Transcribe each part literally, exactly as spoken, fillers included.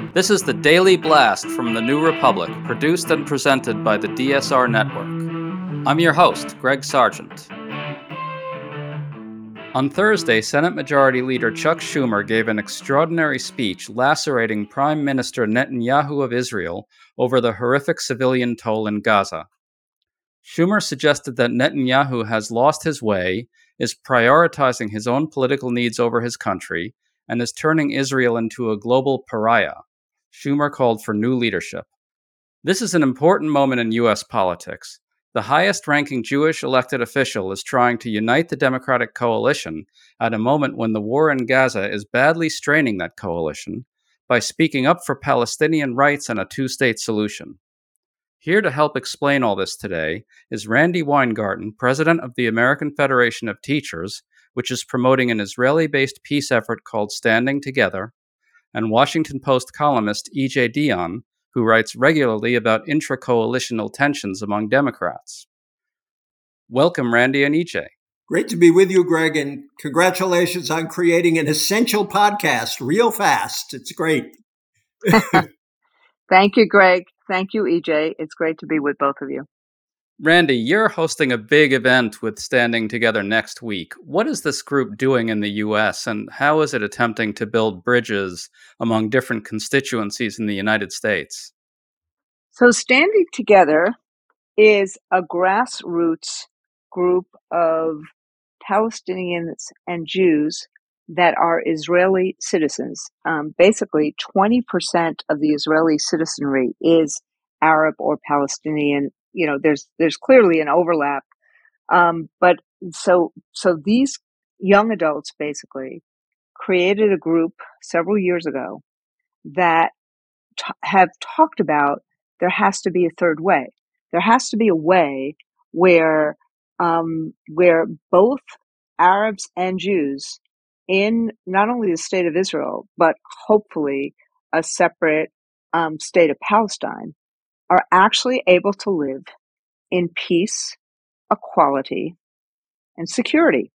This is the Daily Blast from the New Republic, produced and presented by the D S R Network. I'm your host, Greg Sargent. On Thursday, Senate Majority Leader Chuck Schumer gave an extraordinary speech lacerating Prime Minister Netanyahu of Israel over the horrific civilian toll in Gaza. Schumer suggested that Netanyahu has lost his way, is prioritizing his own political needs over his country, and is turning Israel into a global pariah. Schumer called for new leadership. This is an important moment in U S politics. The highest-ranking Jewish elected official is trying to unite the Democratic coalition at a moment when the war in Gaza is badly straining that coalition by speaking up for Palestinian rights and a two-state solution. Here to help explain all this today is Randi Weingarten, president of the American Federation of Teachers, which is promoting an Israeli-based peace effort called Standing Together, and Washington Post columnist E J Dionne, who writes regularly about intra-coalitional tensions among Democrats. Welcome, Randi and E J. Great to be with you, Greg, and congratulations on creating an essential podcast real fast. It's great. Thank you, Greg. Thank you, E J. It's great to be with both of you. Randi, you're hosting a big event with Standing Together next week. What is this group doing in the U S, and how is it attempting to build bridges among different constituencies in the United States? So Standing Together is a grassroots group of Palestinians and Jews that are Israeli citizens. Um, basically, twenty percent of the Israeli citizenry is Arab or Palestinian. You know, there's there's clearly an overlap. Um, but so so these young adults basically created a group several years ago that t- have talked about there has to be a third way. There has to be a way where um, where both Arabs and Jews in not only the state of Israel, but hopefully a separate um, state of Palestine are actually able to live in peace, equality, and security.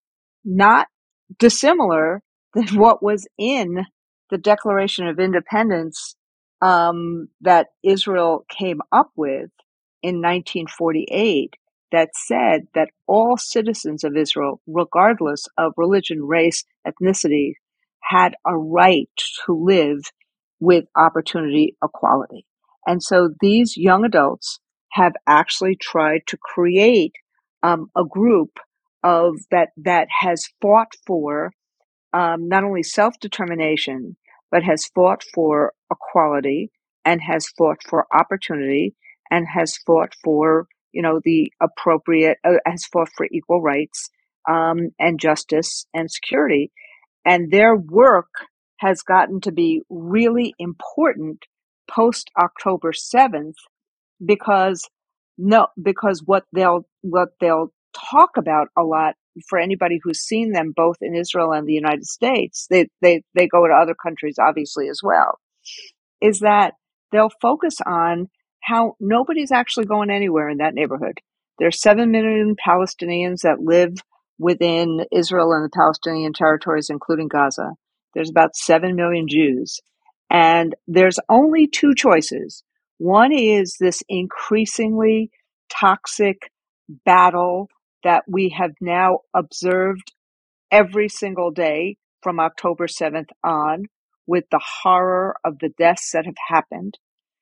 Not dissimilar than what was in the Declaration of Independence um, that Israel came up with in nineteen forty-eight, that said that all citizens of Israel, regardless of religion, race, ethnicity, had a right to live with opportunity equality. And so these young adults have actually tried to create um, a group of that that has fought for um, not only self-determination, but has fought for equality and has fought for opportunity and has fought for, you know, the appropriate, uh, has fought for equal rights um, and justice and security. And their work has gotten to be really important post October seventh because no, because what they'll what they'll talk about a lot for anybody who's seen them both in Israel and the United States, they they they go to other countries obviously as well, is that they'll focus on how nobody's actually going anywhere in that neighborhood. There are seven million Palestinians that live within Israel and the Palestinian territories, including Gaza. There's about seven million Jews. And there's only two choices. One is this increasingly toxic battle that we have now observed every single day from October seventh on, with the horror of the deaths that have happened,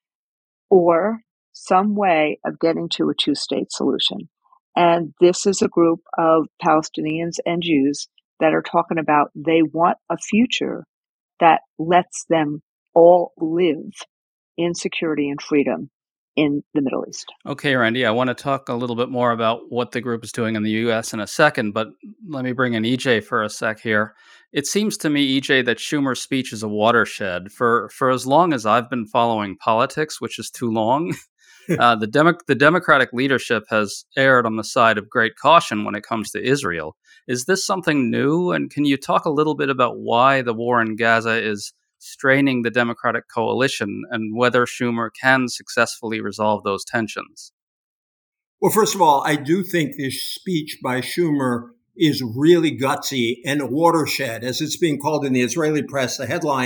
or some way of getting to a two-state solution. And this is a group of Palestinians and Jews that are talking about they want a future that lets them all live in security and freedom in the Middle East. Okay, Randi, I want to talk a little bit more about what the group is doing in the U S in a second, but let me bring in E J for a sec here. It seems to me, E J, that Schumer's speech is a watershed. For for as long as I've been following politics, which is too long, uh, the, Demo- the Democratic leadership has erred on the side of great caution when it comes to Israel. Is this something new? And can you talk a little bit about why the war in Gaza is straining the Democratic coalition and whether Schumer can successfully resolve those tensions? Well, first of all, I do think this speech by Schumer is really gutsy and a watershed, as it's being called in the Israeli press. The headline,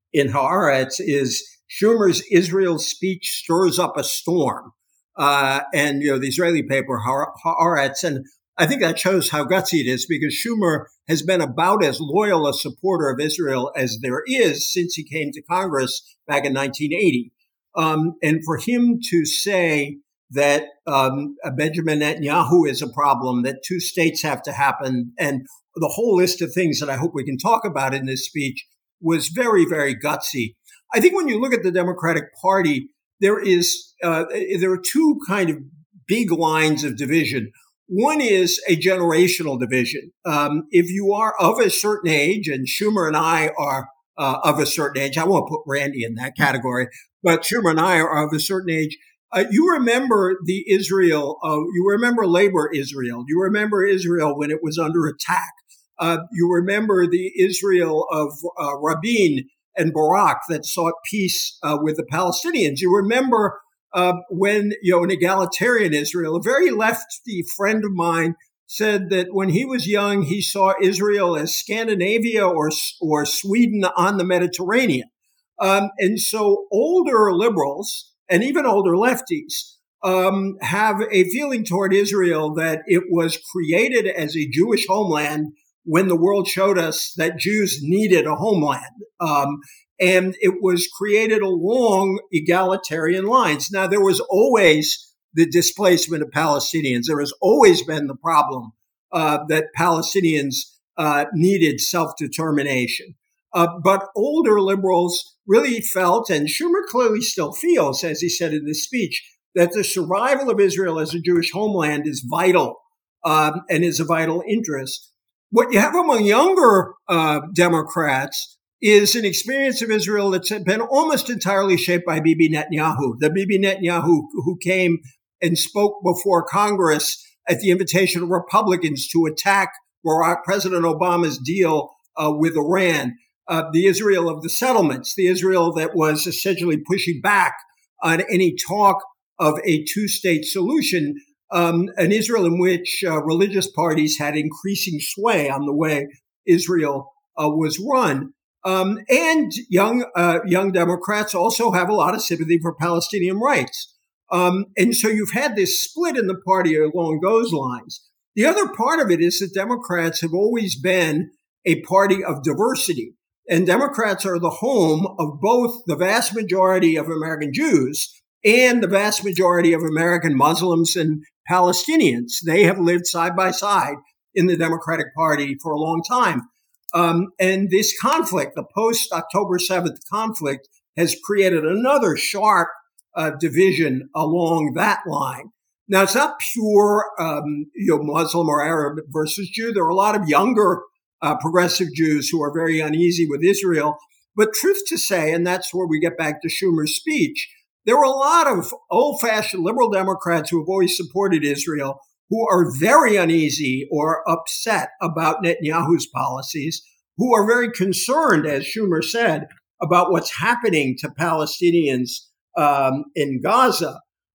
in Haaretz is Schumer's Israel speech stirs up a storm. Uh, and, you know, the Israeli paper, Haaretz, and I think that shows how gutsy it is, because Schumer has been about as loyal a supporter of Israel as there is since he came to Congress back in nineteen eighty. Um, and for him to say that um, Benjamin Netanyahu is a problem, that two states have to happen, and the whole list of things that I hope we can talk about in this speech was very, very gutsy. I think when you look at the Democratic Party, there is uh, there are two kind of big lines of division. One is a generational division. Um, if you are of a certain age, and Schumer and I are uh, of a certain age, I won't put Randy in that category, but Schumer and I are of a certain age. Uh, you remember the Israel, uh, you remember labor Israel. You remember Israel when it was under attack. Uh, you remember the Israel of uh, Rabin and Barak that sought peace uh, with the Palestinians. You remember uh, when, you know, an egalitarian Israel, a very lefty friend of mine said that when he was young, he saw Israel as Scandinavia or, or Sweden on the Mediterranean. Um, and so older liberals and even older lefties um, have a feeling toward Israel that it was created as a Jewish homeland when the world showed us that Jews needed a homeland. Um, and it was created along egalitarian lines. Now, there was always the displacement of Palestinians. There has always been the problem uh, that Palestinians uh, needed self-determination. Uh, but older liberals really felt, and Schumer clearly still feels, as he said in this speech, that the survival of Israel as a Jewish homeland is vital um, and is a vital interest. What you have among younger uh, Democrats is an experience of Israel that's been almost entirely shaped by Bibi Netanyahu. The Bibi Netanyahu who came and spoke before Congress at the invitation of Republicans to attack Barack, President Obama's deal uh, with Iran. Uh, the Israel of the settlements, the Israel that was essentially pushing back on any talk of a two-state solution, um, an Israel in which uh, religious parties had increasing sway on the way Israel uh, was run. Um, and young uh, young Democrats also have a lot of sympathy for Palestinian rights. Um, and so you've had this split in the party along those lines. The other part of it is that Democrats have always been a party of diversity. And Democrats are the home of both the vast majority of American Jews and the vast majority of American Muslims and Palestinians. They have lived side by side in the Democratic Party for a long time. Um, and this conflict, the post-October seventh conflict, has created another sharp uh, division along that line. Now, it's not pure um, you know, Muslim or Arab versus Jew. There are a lot of younger Uh, progressive Jews who are very uneasy with Israel. But truth to say, and that's where we get back to Schumer's speech, there were a lot of old-fashioned liberal Democrats who have always supported Israel who are very uneasy or upset about Netanyahu's policies, who are very concerned, as Schumer said, about what's happening to Palestinians um, in Gaza.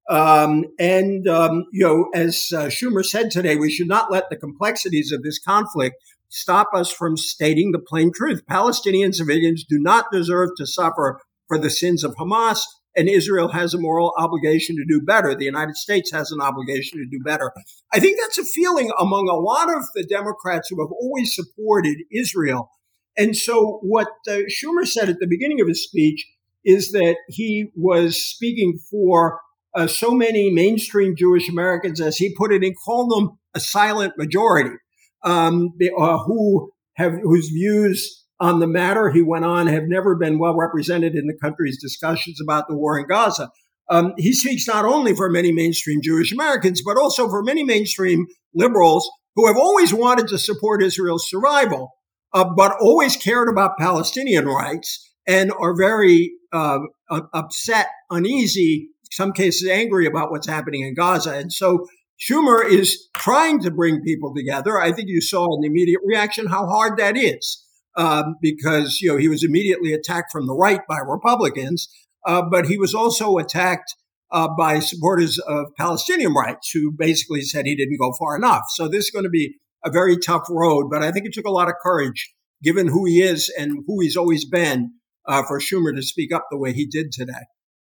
Um, and, um, you know, as uh, Schumer said today, we should not let the complexities of this conflict stop us from stating the plain truth. Palestinian civilians do not deserve to suffer for the sins of Hamas, and Israel has a moral obligation to do better. The United States has an obligation to do better. I think that's a feeling among a lot of the Democrats who have always supported Israel. And so what uh, Schumer said at the beginning of his speech is that he was speaking for uh, so many mainstream Jewish Americans, as he put it, and called them a silent majority. Um, uh, who have whose views on the matter, he went on, have never been well represented in the country's discussions about the war in Gaza. Um, he speaks not only for many mainstream Jewish Americans, but also for many mainstream liberals who have always wanted to support Israel's survival, uh, but always cared about Palestinian rights and are very uh, upset, uneasy, in some cases angry about what's happening in Gaza. And so Schumer is trying to bring people together. I think you saw in the immediate reaction how hard that is, um, because, you know, he was immediately attacked from the right by Republicans, uh, but he was also attacked uh, by supporters of Palestinian rights who basically said he didn't go far enough. So this is going to be a very tough road, but I think it took a lot of courage, given who he is and who he's always been, uh, for Schumer to speak up the way he did today.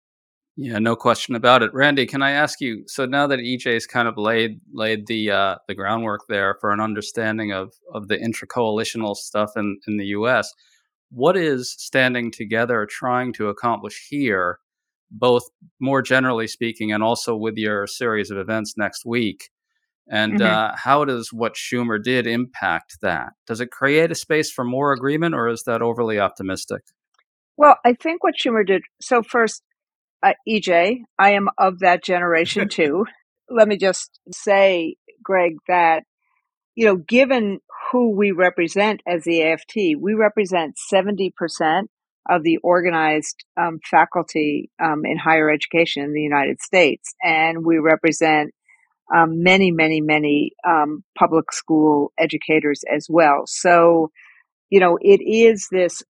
Yeah, no question about it. Randy, can I ask you? So now that E J's kind of laid laid the uh, the groundwork there for an understanding of of the intra-coalitional stuff in in the U S, what is Standing Together trying to accomplish here, both more generally speaking and also with your series of events next week? And Mhm. uh, how does what Schumer did impact that? Does it create a space for more agreement, or is that overly optimistic? Well, I think what Schumer did. So first, uh, E J, I am of that generation too. Let me just say, Greg, that you know, given who we represent as the A F T, we represent seventy percent of the organized um, faculty um, in higher education in the United States, and we represent um, many, many, many um, public school educators as well. So you know, it is this,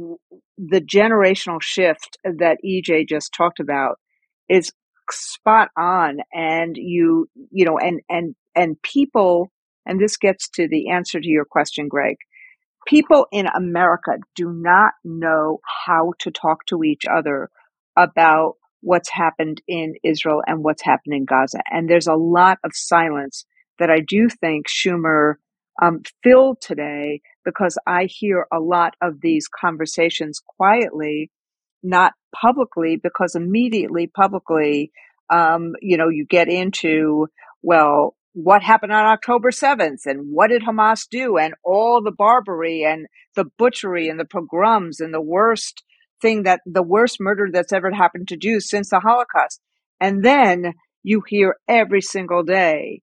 the generational shift that E J just talked about is spot on. And you, you know, and, and, and people, and this gets to the answer to your question, Greg. People in America do not know how to talk to each other about what's happened in Israel and what's happened in Gaza. And there's a lot of silence that I do think Schumer um, filled today, because I hear a lot of these conversations quietly, not publicly, because immediately publicly, um, you know, you get into, well, what happened on October seventh and what did Hamas do, and all the barbary and the butchery and the pogroms and the worst thing that the worst murder that's ever happened to Jews since the Holocaust. And then you hear every single day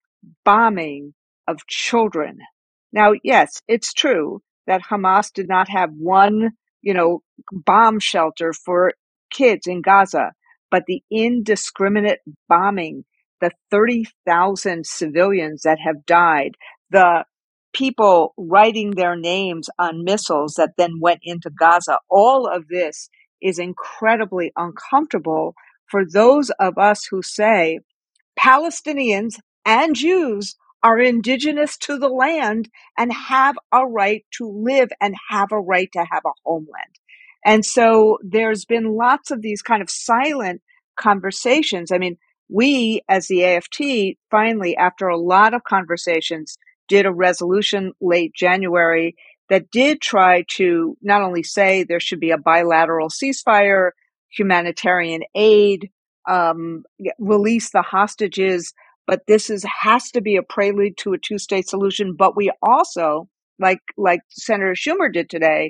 bombing of children. Now, yes, it's true that Hamas did not have one, you know, bomb shelter for kids in Gaza, but the indiscriminate bombing, the thirty thousand civilians that have died, the people writing their names on missiles that then went into Gaza, all of this is incredibly uncomfortable for those of us who say, Palestinians and Jews are indigenous to the land and have a right to live and have a right to have a homeland. And so there's been lots of these kind of silent conversations. I mean, we as the A F T finally, after a lot of conversations, did a resolution late January that did try to not only say there should be a bilateral ceasefire, humanitarian aid, um, release the hostages, but this is has to be a prelude to a two-state solution. But we also, like like Senator Schumer did today,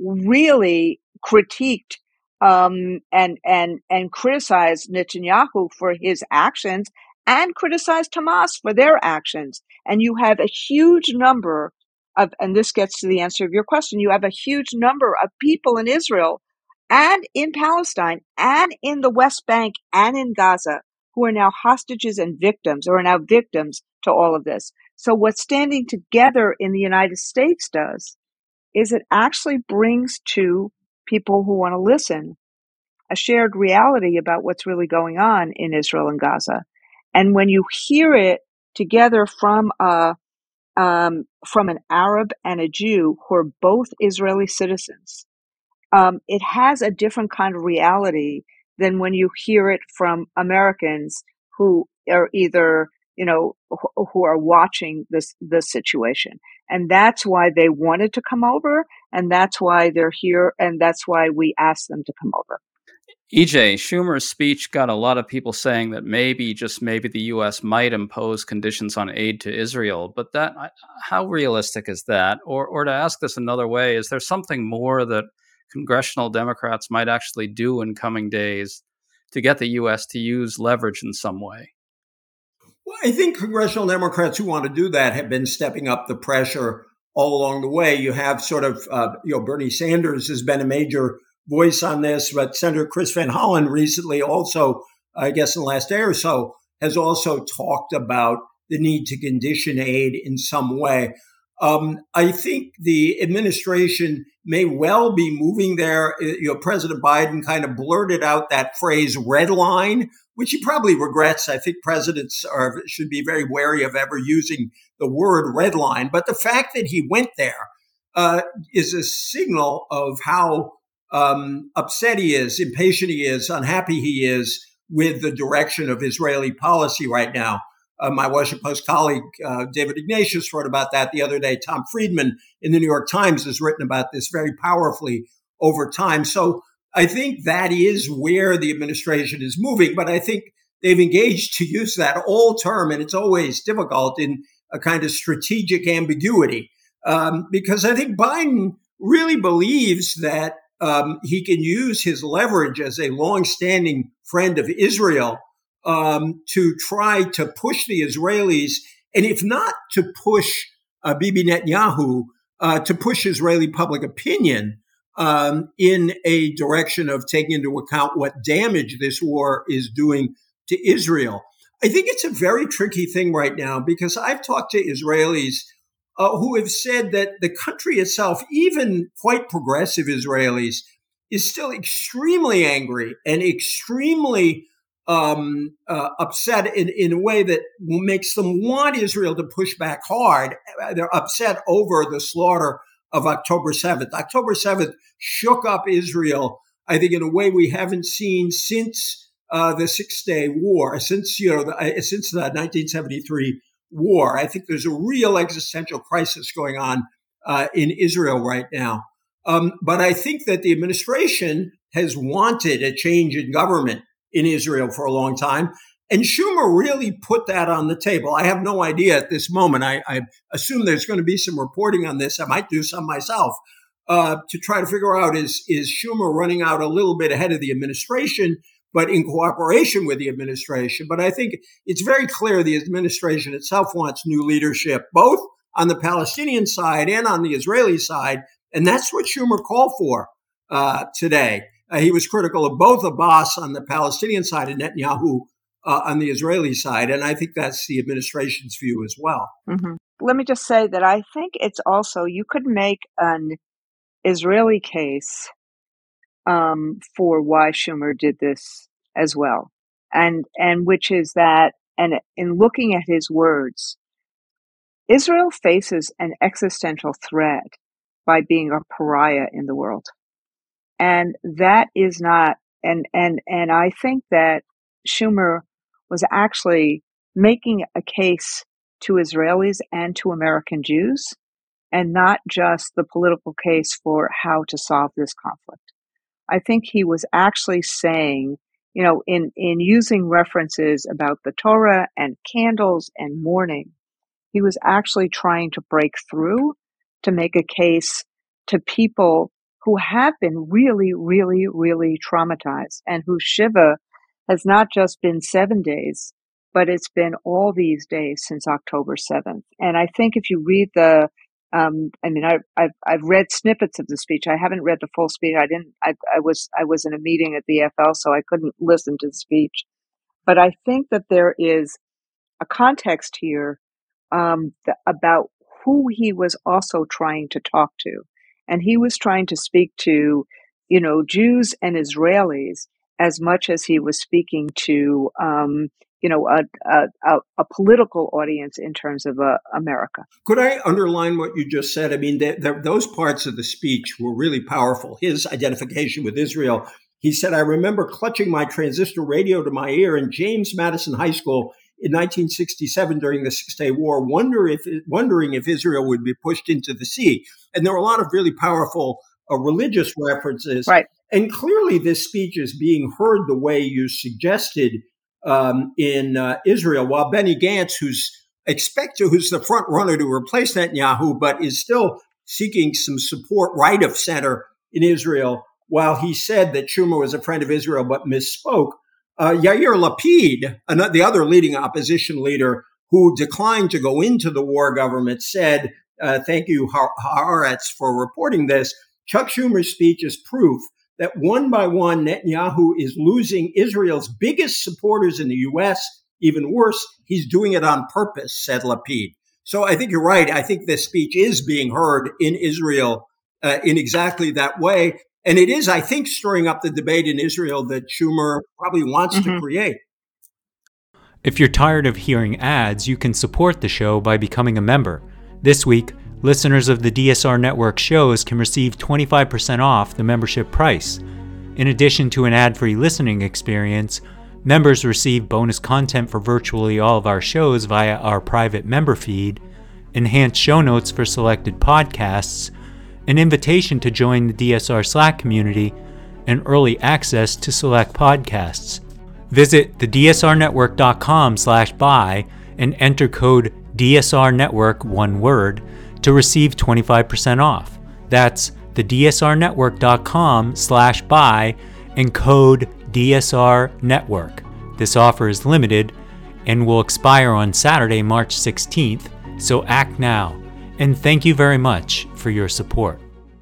really critiqued um, and and and criticized Netanyahu for his actions and criticized Hamas for their actions. And you have a huge number of, and this gets to the answer of your question, you have a huge number of people in Israel and in Palestine and in the West Bank and in Gaza who are now hostages and victims, or are now victims to all of this. So what Standing Together in the United States does is it actually brings to people who want to listen a shared reality about what's really going on in Israel and Gaza. And when you hear it together from a um, from an Arab and a Jew who are both Israeli citizens, um, it has a different kind of reality than when you hear it from Americans who are either, you know, wh- who are watching this, this situation. And that's why they wanted to come over. And that's why they're here. And that's why we asked them to come over. E J, Schumer's speech got a lot of people saying that maybe, just maybe, the U S might impose conditions on aid to Israel. But that, how realistic is that? Or, or to ask this another way, is there something more that congressional Democrats might actually do in coming days to get the U S to use leverage in some way? Well, I think congressional Democrats who want to do that have been stepping up the pressure all along the way. You have sort of, uh, you know, Bernie Sanders has been a major voice on this, but Senator Chris Van Hollen recently also, I guess in the last day or so, has also talked about the need to condition aid in some way. Um, I think the administration may well be moving there. You know, President Biden kind of blurted out that phrase "red line," which he probably regrets. I think presidents are should be very wary of ever using the word "red line." But the fact that he went there uh, is a signal of how um, upset he is, impatient he is, unhappy he is with the direction of Israeli policy right now. Uh, my Washington Post colleague, uh, David Ignatius, wrote about that the other day. Tom Friedman in the New York Times has written about this very powerfully over time. So I think that is where the administration is moving. But I think they've engaged, to use that old term, and it's always difficult, in a kind of strategic ambiguity. Um, because I think Biden really believes that um, he can use his leverage as a longstanding friend of Israel um, to try to push the Israelis, and if not to push uh, Bibi Netanyahu, uh, to push Israeli public opinion um, in a direction of taking into account what damage this war is doing to Israel. I think it's a very tricky thing right now, because I've talked to Israelis uh, who have said that the country itself, even quite progressive Israelis, is still extremely angry and extremely um, uh, upset in, in a way that makes them want Israel to push back hard. They're upset over the slaughter of October seventh. October seventh shook up Israel, I think, in a way we haven't seen since Uh, the Six-Day War, since you know, the, since the nineteen seventy-three war. I think there's a real existential crisis going on uh, in Israel right now. Um, but I think that the administration has wanted a change in government in Israel for a long time, and Schumer really put that on the table. I have no idea at this moment. I, I assume there's going to be some reporting on this. I might do some myself uh, to try to figure out is is Schumer running out a little bit ahead of the administration, but in cooperation with the administration. But I think it's very clear the administration itself wants new leadership, both on the Palestinian side and on the Israeli side. And that's what Schumer called for uh, today. Uh, he was critical of both Abbas on the Palestinian side and Netanyahu uh, on the Israeli side. And I think that's the administration's view as well. Mm-hmm. Let me just say that I think it's also, you could make an Israeli case Um, for why Schumer did this as well. And, and which is that, and in looking at his words, Israel faces an existential threat by being a pariah in the world. And that is not, and, and, and I think that Schumer was actually making a case to Israelis and to American Jews, and not just the political case for how to solve this conflict. I think he was actually saying, you know, in, in using references about the Torah and candles and mourning, he was actually trying to break through to make a case to people who have been really, really, really traumatized, and whose Shiva has not just been seven days, but it's been all these days since October seventh. And I think if you read the Um, I mean, I, I've I've read snippets of the speech. I haven't read the full speech. I didn't. I, I was I was in a meeting at the E F L, so I couldn't listen to the speech. But I think that there is a context here um, th- about who he was also trying to talk to, and he was trying to speak to, you know, Jews and Israelis as much as he was speaking to, um, you know, a, a, a political audience in terms of uh, America. Could I underline what you just said? I mean, the, the, those parts of the speech were really powerful. His identification with Israel. He said, I remember clutching my transistor radio to my ear in James Madison High School in nineteen sixty-seven during the Six-Day War, wonder if, wondering if Israel would be pushed into the sea. And there were a lot of really powerful uh, religious references. Right. And clearly this speech is being heard the way you suggested Um, in uh, Israel, while Benny Gantz, who's expected, who's the front runner to replace Netanyahu, but is still seeking some support right of center in Israel, while he said that Schumer was a friend of Israel but misspoke. Uh, Yair Lapid, another, the other leading opposition leader who declined to go into the war government, said, uh, thank you, Haaretz, for reporting this. Chuck Schumer's speech is proof that one by one, Netanyahu is losing Israel's biggest supporters in the U S. Even worse, he's doing it on purpose, said Lapid. So I think you're right. I think this speech is being heard in Israel uh, in exactly that way. And it is, I think, stirring up the debate in Israel that Schumer probably wants mm-hmm. to create. If you're tired of hearing ads, you can support the show by becoming a member. This week, Listeners of the D S R Network shows can receive twenty-five percent off the membership price. In addition to an ad-free listening experience, members receive bonus content for virtually all of our shows via our private member feed, enhanced show notes for selected podcasts, an invitation to join the D S R Slack community, and early access to select podcasts. Visit the D S R network dot com slash buy and enter code D S R network, one word, to receive twenty-five percent off. That's the D S R network dot com slash buy and code D S R network. This offer is limited and will expire on Saturday, March sixteenth, so act now. And thank you very much for your support.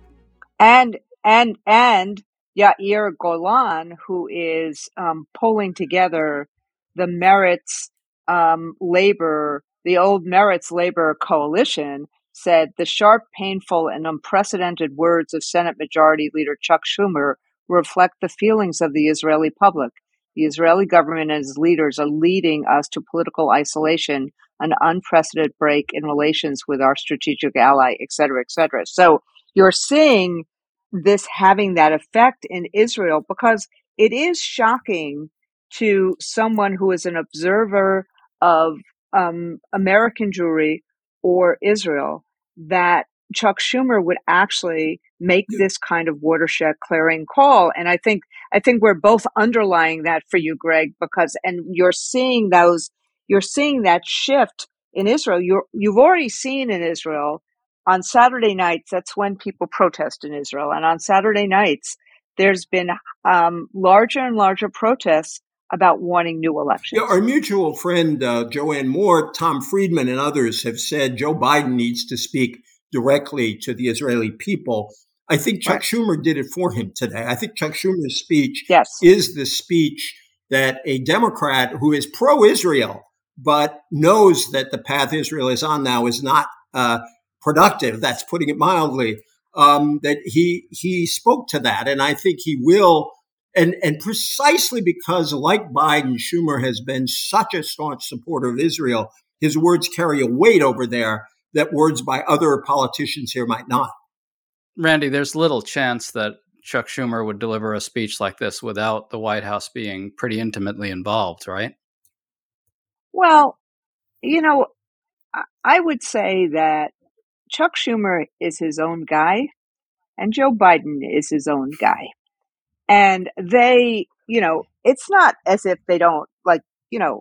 And and and Yair Golan, who is um, pulling together the Meretz um, labor, the old Meretz labor coalition, said the sharp, painful, and unprecedented words of Senate Majority Leader Chuck Schumer reflect the feelings of the Israeli public. The Israeli government and its leaders are leading us to political isolation, an unprecedented break in relations with our strategic ally, et cetera, et cetera. So you're seeing this having that effect in Israel because it is shocking to someone who is an observer of um, American Jewry or Israel that Chuck Schumer would actually make this kind of watershed clearing call. And I think I think we're both underlying that for you, Greg, because and you're seeing those you're seeing that shift in Israel. You're you've already seen in Israel on Saturday nights, that's when people protest in Israel. And on Saturday nights, there's been um, larger and larger protests about wanting new elections. Yeah, our mutual friend, uh, Joanne Moore, Tom Friedman, and others have said Joe Biden needs to speak directly to the Israeli people. I think Chuck right. Schumer did it for him today. I think Chuck Schumer's speech yes. is the speech that a Democrat who is pro-Israel, but knows that the path Israel is on now is not uh, productive, that's putting it mildly, um, that he he spoke to that. And I think he will. And, and precisely because, like Biden, Schumer has been such a staunch supporter of Israel, his words carry a weight over there that words by other politicians here might not. Randy, there's little chance that Chuck Schumer would deliver a speech like this without the White House being pretty intimately involved, right? Well, you know, I would say that Chuck Schumer is his own guy and Joe Biden is his own guy. And they, you know, it's not as if they don't, like, you know,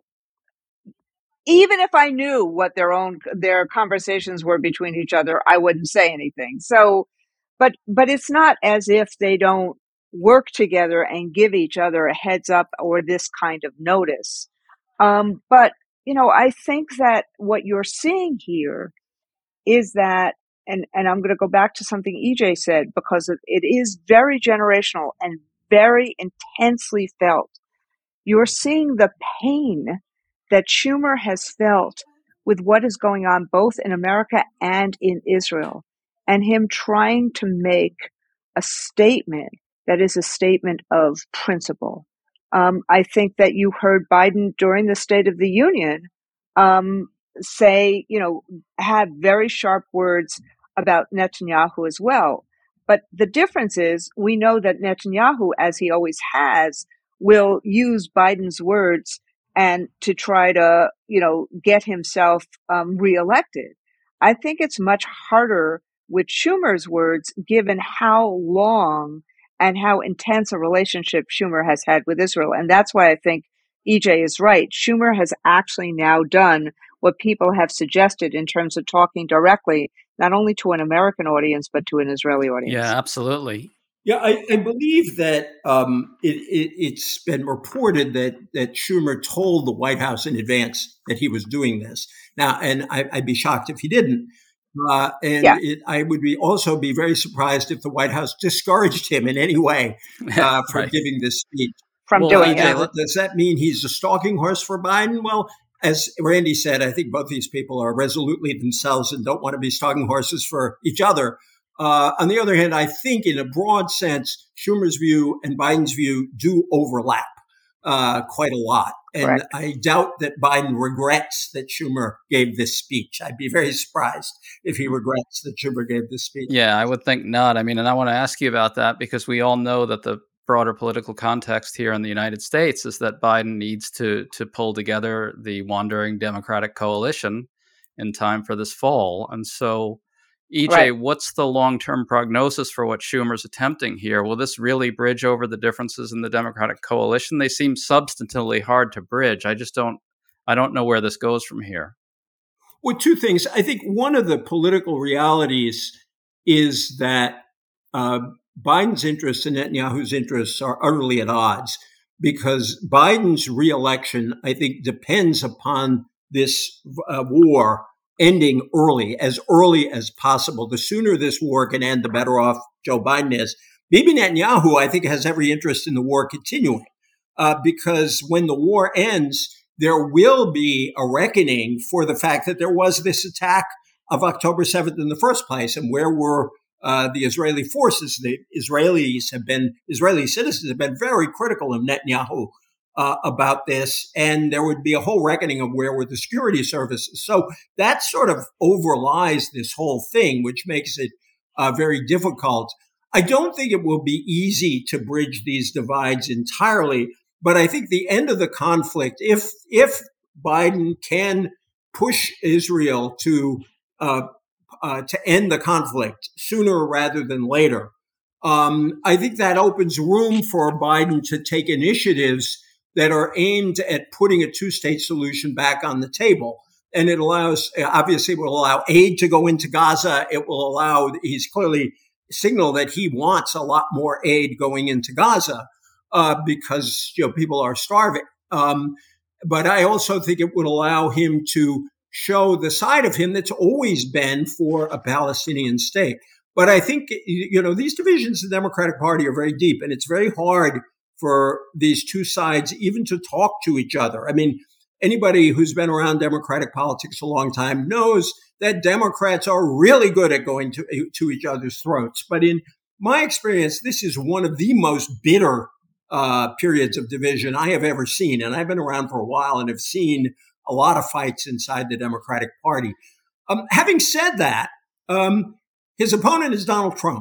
even if I knew what their own, their conversations were between each other, I wouldn't say anything. So, but, but it's not as if they don't work together and give each other a heads up or this kind of notice. Um, but, you know, I think that what you're seeing here is that, and, and I'm going to go back to something E J said, because it, it is very generational and very intensely felt. You're seeing the pain that Schumer has felt with what is going on both in America and in Israel, and him trying to make a statement that is a statement of principle. Um, I think that you heard Biden during the State of the Union um, say, you know, have very sharp words about Netanyahu as well. But the difference is we know that Netanyahu, as he always has, will use Biden's words and to try to, you know, get himself um, reelected. I think it's much harder with Schumer's words, given how long and how intense a relationship Schumer has had with Israel. And that's why I think E J is right. Schumer has actually now done what people have suggested in terms of talking directly, not only to an American audience, but to an Israeli audience. Yeah, absolutely. Yeah, I, I believe that um, it, it, it's been reported that that Schumer told the White House in advance that he was doing this. Now, and I, I'd be shocked if he didn't. Uh, and yeah. it, I would be also be very surprised if the White House discouraged him in any way uh, for right. giving this speech. From well, doing now, it. Does that mean he's a stalking horse for Biden? Well, as Randy said, I think both these people are resolutely themselves and don't want to be stalking horses for each other. Uh, on the other hand, I think in a broad sense, Schumer's view and Biden's view do overlap. uh, quite a lot. And Correct. I doubt that Biden regrets that Schumer gave this speech. I'd be very surprised if he regrets that Schumer gave this speech. Yeah, I would think not. I mean, and I want to ask you about that because we all know that the broader political context here in the United States is that Biden needs to to pull together the wandering Democratic coalition in time for this fall. And so, E J, Right. what's the long-term prognosis for what Schumer's attempting here? Will this really bridge over the differences in the Democratic coalition? They seem substantively hard to bridge. I just don't I don't know where this goes from here. Well, two things. I think one of the political realities is that uh, Biden's interests and Netanyahu's interests are utterly at odds because Biden's reelection, I think, depends upon this uh, war ending early, as early as possible. The sooner this war can end, the better off Joe Biden is. Bibi Netanyahu, I think, has every interest in the war continuing uh, because when the war ends, there will be a reckoning for the fact that there was this attack of October seventh in the first place. And where were uh, the Israeli forces? The Israelis have been, Israeli citizens have been very critical of Netanyahu uh, about this. And there would be a whole reckoning of where were the security services. So that sort of overlies this whole thing, which makes it uh, very difficult. I don't think it will be easy to bridge these divides entirely. But I think the end of the conflict, if if Biden can push Israel to uh, uh, to end the conflict sooner rather than later, um, I think that opens room for Biden to take initiatives that are aimed at putting a two-state solution back on the table. And it allows, obviously, it will allow aid to go into Gaza. It will allow, he's clearly signaled that he wants a lot more aid going into Gaza. Uh, because you know people are starving, um, but I also think it would allow him to show the side of him that's always been for a Palestinian state. But I think you know these divisions in the Democratic Party are very deep, and it's very hard for these two sides even to talk to each other. I mean, anybody who's been around Democratic politics a long time knows that Democrats are really good at going to to each other's throats. But in my experience, this is one of the most bitter Uh, periods of division I have ever seen. And I've been around for a while and have seen a lot of fights inside the Democratic Party. Um, having said that, um, his opponent is Donald Trump.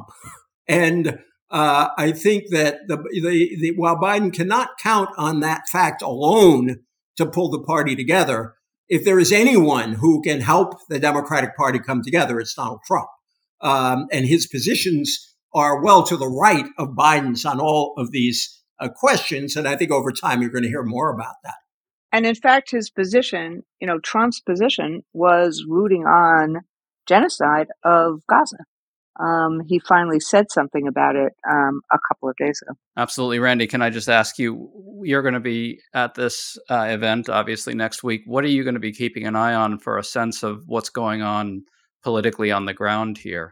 And uh, I think that the, the, the, while Biden cannot count on that fact alone to pull the party together, if there is anyone who can help the Democratic Party come together, it's Donald Trump. Um, and his positions are well to the right of Biden's on all of these Uh, questions. And I think over time, you're going to hear more about that. And in fact, his position, you know, Trump's position was rooting on genocide of Gaza. Um, he finally said something about it um, a couple of days ago. Absolutely. Randy, can I just ask you, you're going to be at this uh, event, obviously, next week. What are you going to be keeping an eye on for a sense of what's going on politically on the ground here?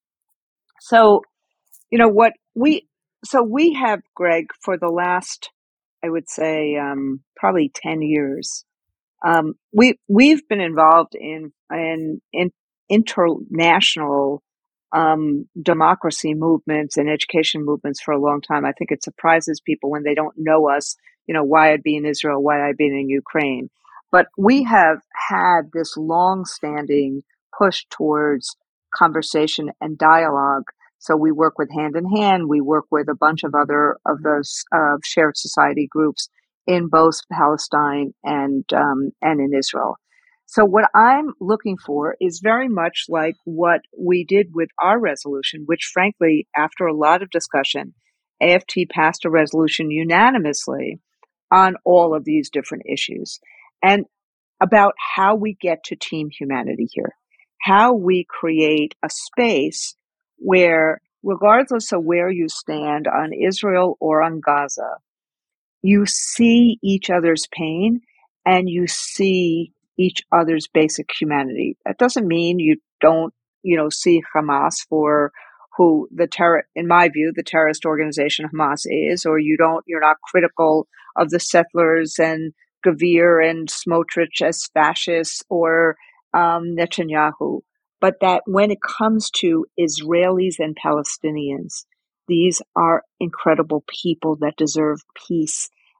So, you know, what we, so we have, Greg, for the last, I would say, um, probably ten years, um, we, we've been involved in, in, in international um, democracy movements and education movements for a long time. I think it surprises people when they don't know us, you know, why I'd be in Israel, why I'd be in Ukraine. But we have had this long-standing push towards conversation and dialogue. So we work with Hand in Hand. We work with a bunch of other of those uh, shared society groups in both Palestine and um, and in Israel. So what I'm looking for is very much like what we did with our resolution, which frankly, after a lot of discussion, A F T passed a resolution unanimously on all of these different issues and about how we get to team humanity here, how we create a space where, regardless of where you stand on Israel or on Gaza, you see each other's pain and you see each other's basic humanity. That doesn't mean you don't, you know, see Hamas for who the terror, in my view, the terrorist organization Hamas is, or you don't, you're not critical of the settlers and Gavir and Smotrich as fascists or um, Netanyahu. But that when it comes to Israelis and Palestinians, these are incredible people that deserve peace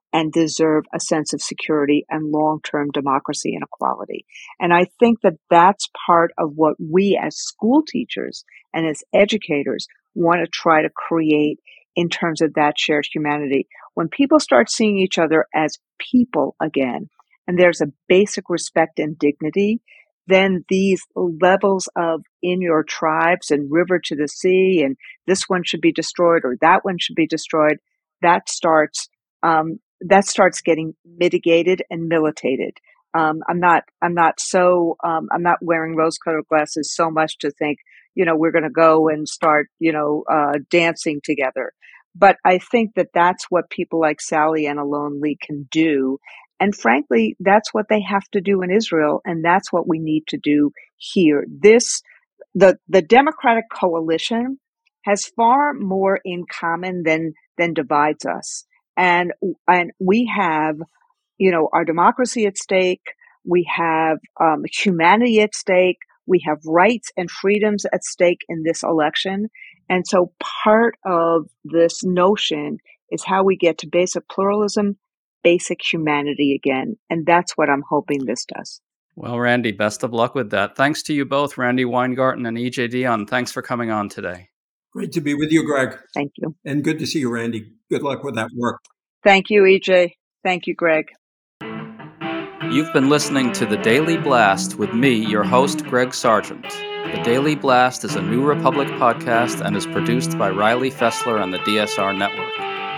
and deserve a sense of security and long-term democracy and equality. And I think that that's part of what we as school teachers and as educators want to try to create in terms of that shared humanity. When people start seeing each other as people again, and there's a basic respect and dignity, then these levels of in your tribes and river to the sea and this one should be destroyed or that one should be destroyed, that starts um, that starts getting mitigated and militated. Um, I'm not, I'm not so, um, I'm not wearing rose-colored glasses so much to think, you know, we're going to go and start, you know, uh, dancing together. But I think that that's what people like Sally and Alon Lee can do. And frankly, that's what they have to do in Israel. And that's what we need to do here. This, the, the Democratic coalition has far more in common than, than divides us. And, and we have, you know, our democracy at stake. We have um, humanity at stake. We have rights and freedoms at stake in this election. And so part of this notion is how we get to basic pluralism, basic humanity again. And that's what I'm hoping this does. Well, Randi, best of luck with that. Thanks to you both, Randi Weingarten and E J Dionne. Thanks for coming on today. Great to be with you, Greg. Thank you. And good to see you, Randi. Good luck with that work. Thank you, E J. Thank you, Greg. You've been listening to The Daily Blast with me, your host, Greg Sargent. The Daily Blast is a New Republic podcast and is produced by Riley Fessler and the D S R Network.